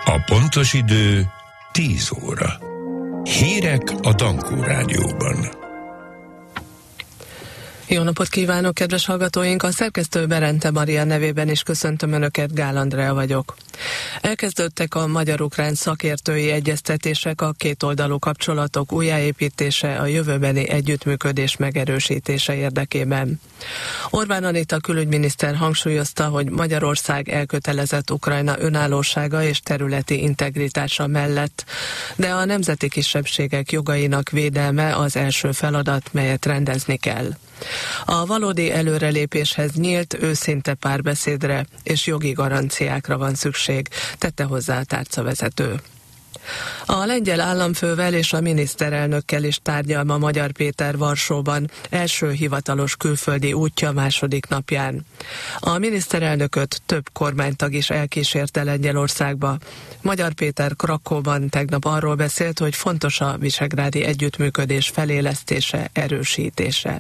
A pontos idő 10 óra. Hírek a Dankó Rádióban. Jó napot kívánok, kedves hallgatóink! A szerkesztő Berente Maria nevében is köszöntöm Önöket, Gál Andrea vagyok. Elkezdődtek a magyar-ukrán szakértői egyeztetések, a kétoldalú kapcsolatok újjáépítése, a jövőbeni együttműködés megerősítése érdekében. Orbán Anita külügyminiszter hangsúlyozta, hogy Magyarország elkötelezett Ukrajna önállósága és területi integritása mellett, de a nemzeti kisebbségek jogainak védelme az első feladat, melyet rendezni kell. A valódi előrelépéshez nyílt, őszinte párbeszédre és jogi garanciákra van szükség, tette hozzá a tárcavezető. A lengyel államfővel és a miniszterelnökkel is tárgyal ma Magyar Péter Varsóban, első hivatalos külföldi útja második napján. A miniszterelnököt több kormánytag is elkísérte Lengyelországba. Magyar Péter Krakóban tegnap arról beszélt, hogy fontos a visegrádi együttműködés felélesztése, erősítése.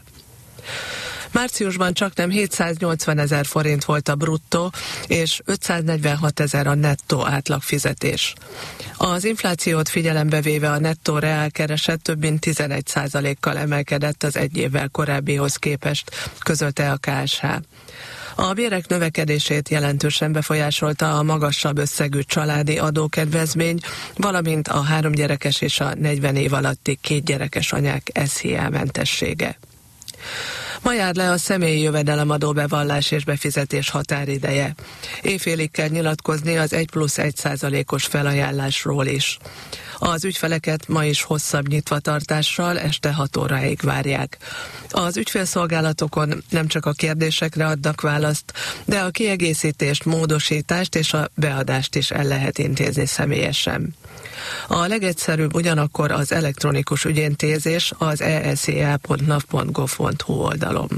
Márciusban csaknem 780 000 forint volt a bruttó, és 546 000 a nettó átlagfizetés. Az inflációt figyelembe véve a nettó reálkereset több mint 11%-kal emelkedett az egy évvel korábbihoz képest, közölte a KSH. A bérek növekedését jelentősen befolyásolta a magasabb összegű családi adókedvezmény, valamint a 3 gyerekes és a 40 év alatti 2 gyerekes anyák SZIA-mentessége. Ma jár le a személyi jövedelemadó bevallás és befizetés határideje. Éjfélig kell nyilatkozni az 1+1%-os felajánlásról is. Az ügyfeleket ma is hosszabb nyitvatartással este 6 óráig várják. Az ügyfélszolgálatokon nem csak a kérdésekre adnak választ, de a kiegészítést, módosítást és a beadást is el lehet intézni személyesen. A legegyszerűbb ugyanakkor az elektronikus ügyintézés az esza.nav.gov.hu oldalon.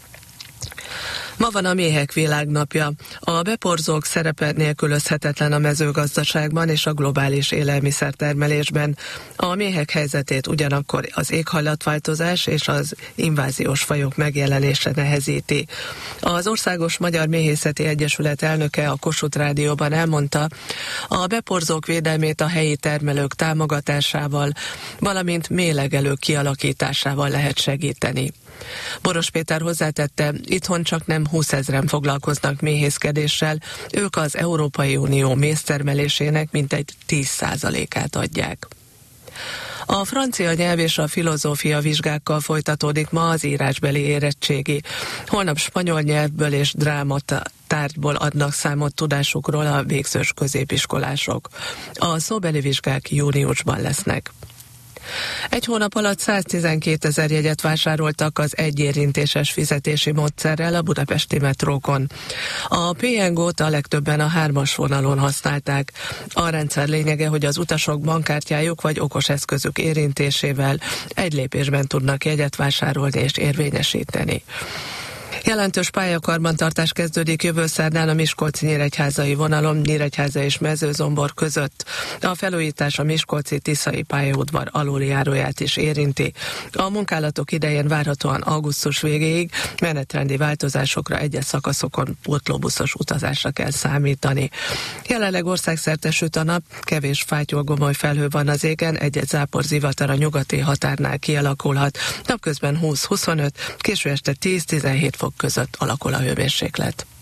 Ma van a méhek világnapja. A beporzók szerepe nélkülözhetetlen a mezőgazdaságban és a globális élelmiszertermelésben. A méhek helyzetét ugyanakkor az éghajlatváltozás és az inváziós fajok megjelenése nehezíti. Az Országos Magyar Méhészeti Egyesület elnöke a Kossuth Rádióban elmondta, a beporzók védelmét a helyi termelők támogatásával, valamint méhlegelők kialakításával lehet segíteni. Boros Péter hozzátette, itthon csak nem 20 000-en foglalkoznak méhészkedéssel, ők az Európai Unió méztermelésének mintegy 10%-át adják. A francia nyelv és a filozófia vizsgákkal folytatódik ma az írásbeli érettségi. Holnap spanyol nyelvből és drámatárgyból adnak számot tudásukról a végzős középiskolások. A szóbeli vizsgák júniusban lesznek. Egy hónap alatt 112 000 jegyet vásároltak az egyérintéses fizetési módszerrel a budapesti metrókon. A PNG-t a legtöbben a 3-as vonalon használták. A rendszer lényege, hogy az utasok bankkártyájuk vagy okos eszközük érintésével egy lépésben tudnak jegyet vásárolni és érvényesíteni. Jelentős pályakarbantartás kezdődik jövő szerdán a Miskolci-nyíregyházai vonalon, Nyíregyháza és Mezőzombor között. A felújítás a Miskolci-Tiszai pályaudvar aluljáróját is érinti. A munkálatok idején várhatóan augusztus végéig menetrendi változásokra egyes szakaszokon pótlóbuszos utazásra kell számítani. Jelenleg országszerte süt a nap, kevés fátyol-gomoly felhő van az égen, egy-egy záporzivatar a nyugati határnál kialakulhat. Napközben 20-25, késő este 10-17 fok között alakul a hőmérséklet.